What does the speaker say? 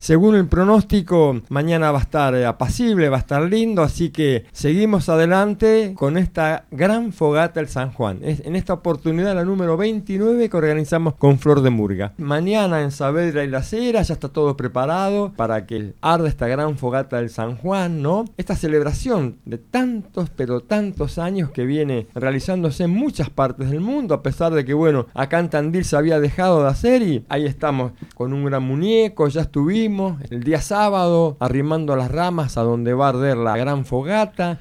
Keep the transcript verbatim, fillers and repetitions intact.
Según el pronóstico, mañana va a estar apacible, va a estar lindo, así que seguimos adelante con esta gran fogata del San Juan. Es en esta oportunidad la número veintinueve que organizamos con Flor de Murga. Mañana en Saavedra y Las Heras ya está todo preparado para que arda esta gran fogata del San Juan, ¿no? Esta celebración de tantos, pero tantos años que viene realizándose en muchas partes del mundo, a pesar de que, bueno, acá en Tandil se había dejado de hacer y ahí estamos con un gran muñeco, ya estuvimos el día sábado arrimando las ramas a donde va a arder la gran fogata.